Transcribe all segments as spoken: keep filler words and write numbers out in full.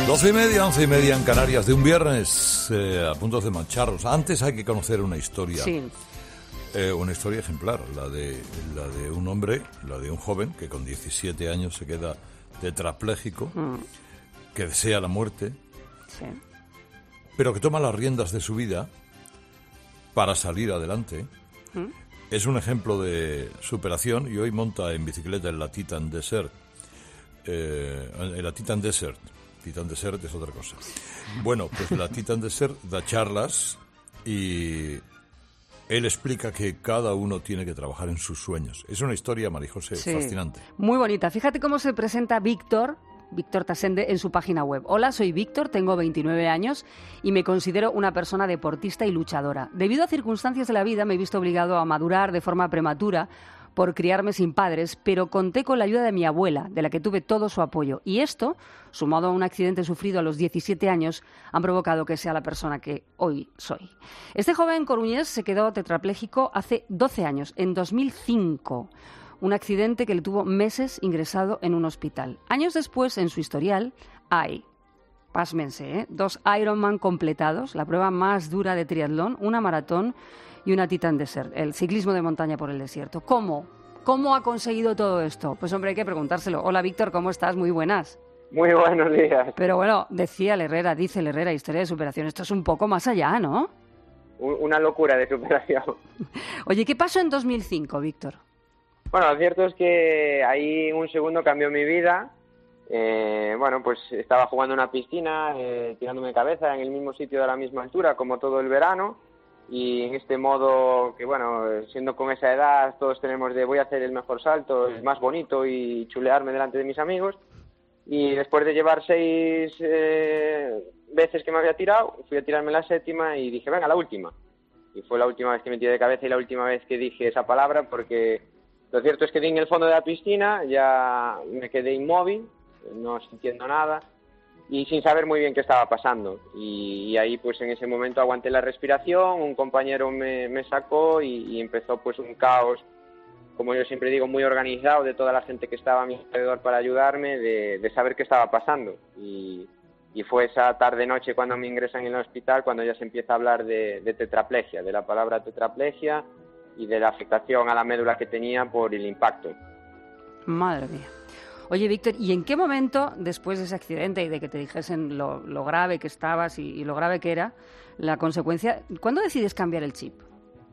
Doce y media, once y media en Canarias de un viernes, eh, a punto de mancharnos. Antes hay que conocer una historia, sí. eh, una historia ejemplar, la de la de un hombre, la de un joven que con diecisiete años se queda tetrapléjico, mm. que desea la muerte, sí. pero que toma las riendas de su vida para salir adelante. ¿Mm? Es un ejemplo de superación y hoy monta en bicicleta en la Titan Desert, eh, en la Titan Desert. Titan Desert es otra cosa. Bueno, pues la Titan Desert da charlas y él explica que cada uno tiene que trabajar en sus sueños. Es una historia, María José, sí, fascinante. Muy bonita. Fíjate cómo se presenta Víctor, Víctor Tasende, en su página web. Hola, soy Víctor, tengo veintinueve años y me considero una persona deportista y luchadora. Debido a circunstancias de la vida me he visto obligado a madurar de forma prematura por criarme sin padres, pero conté con la ayuda de mi abuela, de la que tuve todo su apoyo. Y esto, sumado a un accidente sufrido a los diecisiete años, han provocado que sea la persona que hoy soy. Este joven coruñés se quedó tetrapléjico hace doce años, en dos mil cinco. Un accidente que le tuvo meses ingresado en un hospital. Años después, en su historial, hay, pásmense, ¿eh? dos Ironman completados, la prueba más dura de triatlón, una maratón y una Titan Desert, el ciclismo de montaña por el desierto. ¿Cómo? ¿Cómo ha conseguido todo esto? Pues hombre, hay que preguntárselo. Hola Víctor, ¿cómo estás? Muy buenas. Muy buenos días. Pero bueno, decía el Herrera, dice el Herrera, historia de superación. Esto es un poco más allá, ¿no? Una locura de superación. Oye, ¿qué pasó en dos mil cinco, Víctor? Bueno, lo cierto es que ahí un segundo cambió mi vida. Eh, bueno, pues estaba jugando en una piscina, eh, tirándome de cabeza en el mismo sitio de la misma altura, como todo el verano. Y en este modo que, bueno, siendo con esa edad, todos tenemos de voy a hacer el mejor salto, el más bonito y chulearme delante de mis amigos. Y después de llevar seis eh, veces que me había tirado, fui a tirarme la séptima y dije, venga, la última. Y fue la última vez que me tiré de cabeza y la última vez que dije esa palabra, porque lo cierto es que di en el fondo de la piscina, ya me quedé inmóvil, no sintiendo nada y sin saber muy bien qué estaba pasando. Y, y ahí pues en ese momento aguanté la respiración, un compañero me, me sacó y, y empezó pues un caos, como yo siempre digo, muy organizado de toda la gente que estaba a mi alrededor para ayudarme, de, de saber qué estaba pasando. Y, y fue esa tarde-noche cuando me ingresan en el hospital, cuando ya se empieza a hablar de, de tetraplegia, de la palabra tetraplegia y de la afectación a la médula que tenía por el impacto. Madre mía. Oye, Víctor, ¿y en qué momento, después de ese accidente y de que te dijesen lo, lo grave que estabas y, y lo grave que era la consecuencia, ¿cuándo decides cambiar el chip?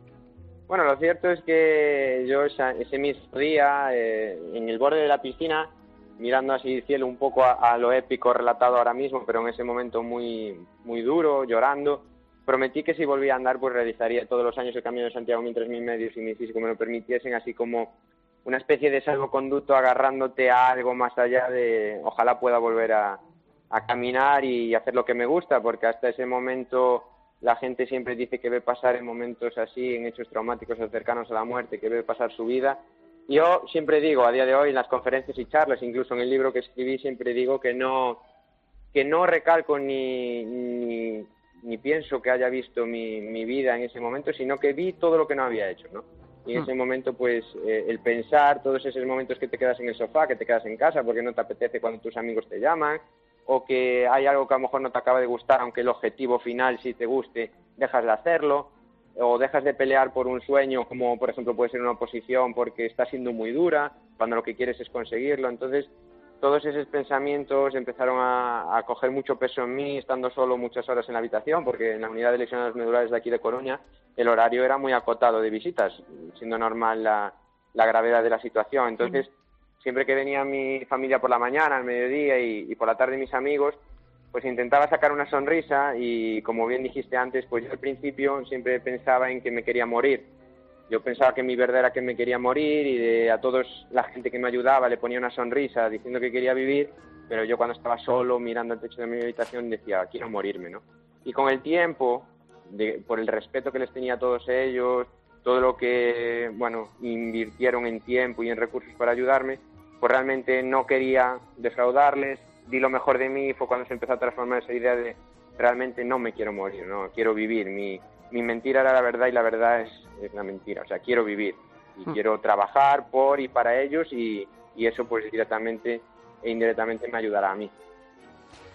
Bueno, lo cierto es que yo ese mismo día, eh, en el borde de la piscina, mirando así el cielo un poco a, a lo épico relatado ahora mismo, pero en ese momento muy, muy duro, llorando, prometí que si volvía a andar, pues realizaría todos los años el Camino de Santiago mientras mis medios y mi físico me lo permitiesen, así como una especie de salvoconducto agarrándote a algo más allá de ojalá pueda volver a, a caminar y hacer lo que me gusta, porque hasta ese momento la gente siempre dice que ve pasar en momentos así, en hechos traumáticos o cercanos a la muerte, que ve pasar su vida. Yo siempre digo, a día de hoy, en las conferencias y charlas, incluso en el libro que escribí, siempre digo que no, que no recalco ni, ni, ni pienso que haya visto mi, mi vida en ese momento, sino que vi todo lo que no había hecho, ¿no? Y en ese momento, pues, eh, el pensar, todos esos momentos que te quedas en el sofá, que te quedas en casa porque no te apetece cuando tus amigos te llaman, o que hay algo que a lo mejor no te acaba de gustar, aunque el objetivo final sí te guste, dejas de hacerlo, o dejas de pelear por un sueño, como por ejemplo puede ser una oposición porque está siendo muy dura, cuando lo que quieres es conseguirlo. Entonces, todos esos pensamientos empezaron a, a coger mucho peso en mí, estando solo muchas horas en la habitación, porque en la unidad de lesionados medulares de aquí de Coruña el horario era muy acotado de visitas, siendo normal la, la gravedad de la situación. Entonces, uh-huh. siempre que venía mi familia por la mañana, al mediodía y, y por la tarde mis amigos, pues intentaba sacar una sonrisa y, como bien dijiste antes, pues yo al principio siempre pensaba en que me quería morir. Yo pensaba que mi verdad era que me quería morir y de, a toda la gente que me ayudaba le ponía una sonrisa diciendo que quería vivir, pero yo cuando estaba solo mirando el techo de mi habitación decía, quiero morirme, ¿no? Y con el tiempo, de, por el respeto que les tenía a todos ellos, todo lo que, bueno, invirtieron en tiempo y en recursos para ayudarme, pues realmente no quería defraudarles, di lo mejor de mí, fue cuando se empezó a transformar esa idea de realmente no me quiero morir, no, quiero vivir, mi... Mi mentira era la verdad y la verdad es, es la mentira. O sea, quiero vivir y mm. quiero trabajar por y para ellos y, y eso pues directamente e indirectamente me ayudará a mí.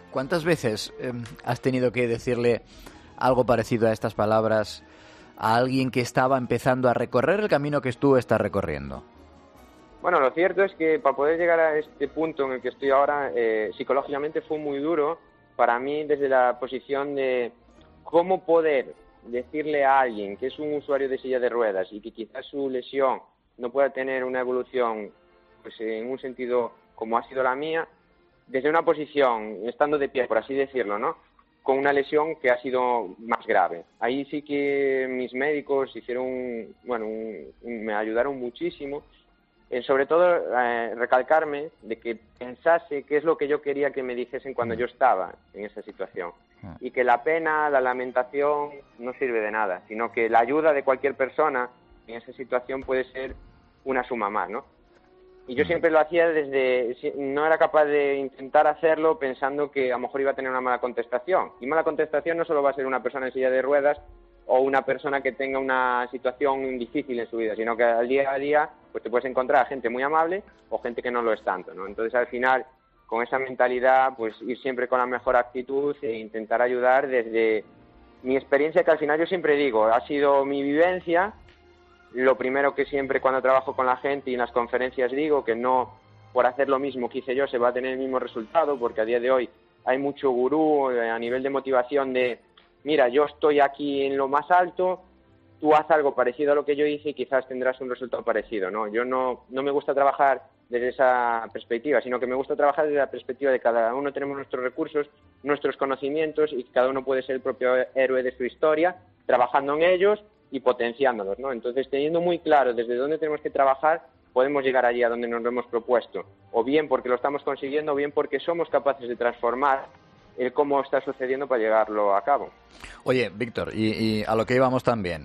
¿Cuántas veces eh, has tenido que decirle algo parecido a estas palabras a alguien que estaba empezando a recorrer el camino que tú estás recorriendo? Bueno, lo cierto es que para poder llegar a este punto en el que estoy ahora, eh, psicológicamente fue muy duro para mí desde la posición de cómo poder decirle a alguien que es un usuario de silla de ruedas y que quizás su lesión no pueda tener una evolución pues en un sentido como ha sido la mía, desde una posición, estando de pie, por así decirlo, ¿no?, con una lesión que ha sido más grave. Ahí sí que mis médicos hicieron, un, bueno, un, un, me ayudaron muchísimo, eh, sobre todo eh, recalcarme de que pensase qué es lo que yo quería que me dijesen cuando yo estaba en esa situación, y que la pena, la lamentación no sirve de nada, sino que la ayuda de cualquier persona en esa situación puede ser una suma más, ¿no? Y yo siempre lo hacía desde... No era capaz de intentar hacerlo pensando que a lo mejor iba a tener una mala contestación. Y mala contestación no solo va a ser una persona en silla de ruedas o una persona que tenga una situación difícil en su vida, sino que al día a día pues te puedes encontrar gente muy amable o gente que no lo es tanto, ¿no? Entonces, al final, con esa mentalidad, pues ir siempre con la mejor actitud e intentar ayudar desde mi experiencia, que al final yo siempre digo, ha sido mi vivencia. Lo primero que siempre cuando trabajo con la gente y en las conferencias digo, que no por hacer lo mismo que hice yo se va a tener el mismo resultado, porque a día de hoy hay mucho gurú a nivel de motivación de, mira, yo estoy aquí en lo más alto, tú haz algo parecido a lo que yo hice y quizás tendrás un resultado parecido, ¿no? Yo no, no me gusta trabajar desde esa perspectiva, sino que me gusta trabajar desde la perspectiva de cada uno tenemos nuestros recursos, nuestros conocimientos y cada uno puede ser el propio héroe de su historia, trabajando en ellos y potenciándolos, ¿no? Entonces, teniendo muy claro desde dónde tenemos que trabajar, podemos llegar allí a donde nos lo hemos propuesto, o bien porque lo estamos consiguiendo, o bien porque somos capaces de transformar el cómo está sucediendo para llegarlo a cabo. Oye, Víctor, y, y a lo que íbamos también,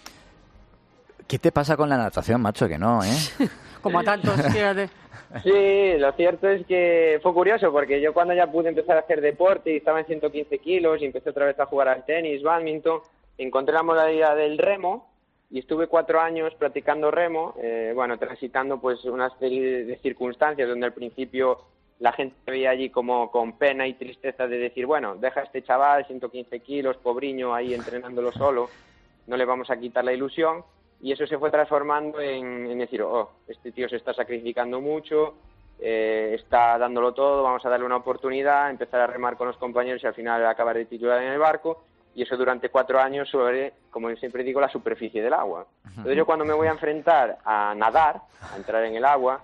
¿qué te pasa con la natación, macho? Que no, ¿eh? Como a tantos, fíjate. Sí, lo cierto es que fue curioso, porque yo cuando ya pude empezar a hacer deporte y estaba en ciento quince kilos y empecé otra vez a jugar al tenis, bádminton, encontré la modalidad del remo y estuve cuatro años practicando remo, eh, bueno, transitando pues una serie de circunstancias donde al principio la gente me veía allí como con pena y tristeza de decir, bueno, deja a este chaval, ciento quince kilos, pobriño, ahí entrenándolo solo, no le vamos a quitar la ilusión, y eso se fue transformando en, en decir, oh, este tío se está sacrificando mucho, eh, está dándolo todo, vamos a darle una oportunidad, empezar a remar con los compañeros y al final acabar de titular en el barco. Y eso durante cuatro años sobre, como siempre digo, la superficie del agua. Entonces yo cuando me voy a enfrentar a nadar, a entrar en el agua,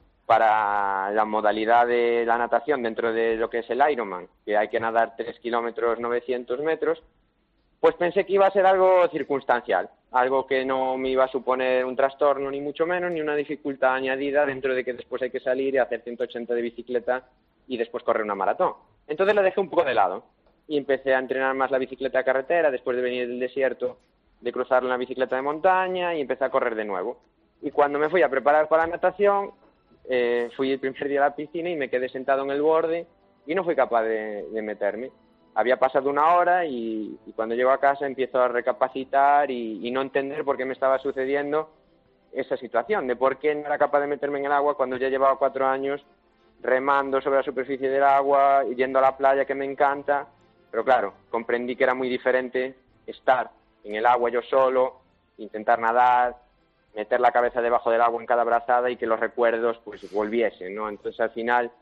para la modalidad de la natación dentro de lo que es el Ironman, que hay que nadar tres kilómetros novecientos metros, pues pensé que iba a ser algo circunstancial, algo que no me iba a suponer un trastorno ni mucho menos, ni una dificultad añadida dentro de que después hay que salir y hacer ciento ochenta de bicicleta y después correr una maratón. Entonces lo dejé un poco de lado. Y empecé a entrenar más la bicicleta de carretera, después de venir del desierto, de cruzar una bicicleta de montaña y empecé a correr de nuevo. Y cuando me fui a preparar para la natación, eh, fui el primer día a la piscina y me quedé sentado en el borde y no fui capaz de, de meterme. Había pasado una hora y, y cuando llego a casa empiezo a recapacitar y, y no entender por qué me estaba sucediendo esa situación, de por qué no era capaz de meterme en el agua cuando ya llevaba cuatro años remando sobre la superficie del agua y yendo a la playa, que me encanta. Pero claro, comprendí que era muy diferente estar en el agua yo solo, intentar nadar, meter la cabeza debajo del agua en cada brazada y que los recuerdos pues volviesen, ¿no? Entonces al final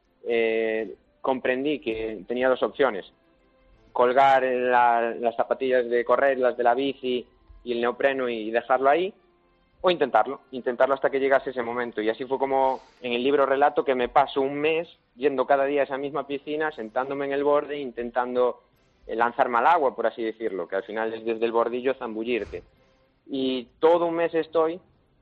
eh, comprendí que tenía dos opciones: colgar la, las zapatillas de correr, las de la bici y el neopreno y dejarlo ahí, o intentarlo, intentarlo hasta que llegase ese momento. Y así fue como en el libro relato que me paso un mes yendo cada día a esa misma piscina, sentándome en el borde e intentando lanzarme al agua, por así decirlo, que al final es desde el bordillo zambullirte. Y todo un mes estoy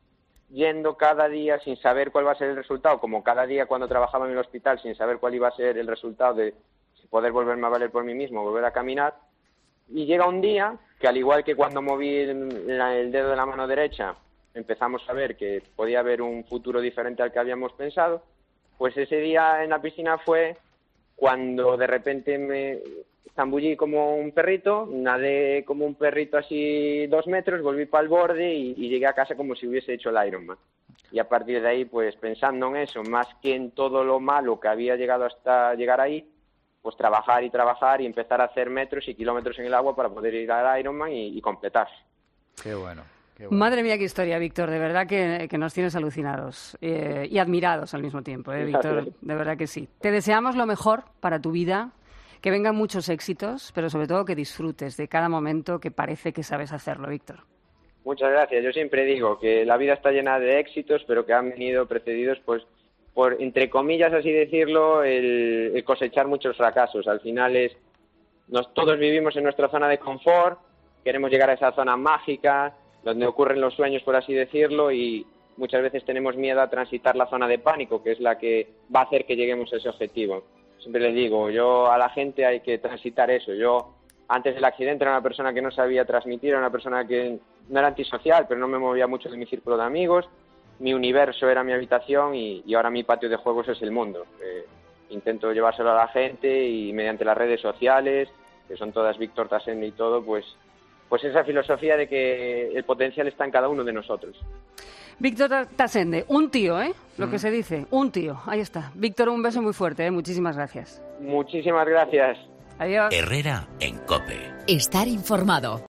yendo cada día sin saber cuál va a ser el resultado, como cada día cuando trabajaba en el hospital sin saber cuál iba a ser el resultado de poder volverme a valer por mí mismo, volver a caminar. Y llega un día que, al igual que cuando moví el, el dedo de la mano derecha, empezamos a ver que podía haber un futuro diferente al que habíamos pensado, pues ese día en la piscina fue cuando de repente me zambullí como un perrito, nadé como un perrito así dos metros, volví para el borde y, y llegué a casa como si hubiese hecho el Ironman. Y a partir de ahí, pues pensando en eso, más que en todo lo malo que había llegado hasta llegar ahí, pues trabajar y trabajar y empezar a hacer metros y kilómetros en el agua para poder ir al Ironman y, y completar. Qué bueno. Qué bueno. Madre mía, qué historia, Víctor. De verdad que, que nos tienes alucinados eh, y admirados al mismo tiempo, ¿eh, Víctor? De verdad que sí. Te deseamos lo mejor para tu vida, que vengan muchos éxitos, pero sobre todo que disfrutes de cada momento que parece que sabes hacerlo, Víctor. Muchas gracias. Yo siempre digo que la vida está llena de éxitos, pero que han venido precedidos, pues, por, entre comillas, así decirlo, el, el cosechar muchos fracasos. Al final es, nos, todos vivimos en nuestra zona de confort, queremos llegar a esa zona mágica, donde ocurren los sueños, por así decirlo, y muchas veces tenemos miedo a transitar la zona de pánico, que es la que va a hacer que lleguemos a ese objetivo. Siempre le digo, yo a la gente hay que transitar eso. Yo, antes del accidente, era una persona que no sabía transmitir, era una persona que no era antisocial, pero no me movía mucho de mi círculo de amigos. Mi universo era mi habitación y, y ahora mi patio de juegos es el mundo. Eh, intento llevárselo a la gente y mediante las redes sociales, que son todas Víctor Tasende y todo, pues, pues esa filosofía de que el potencial está en cada uno de nosotros. Víctor Tasende, un tío, ¿eh? Lo mm. que se dice, un tío. Ahí está. Víctor, un beso muy fuerte, ¿eh? Muchísimas gracias. Muchísimas gracias. Adiós. Herrera en COPE. Estar informado.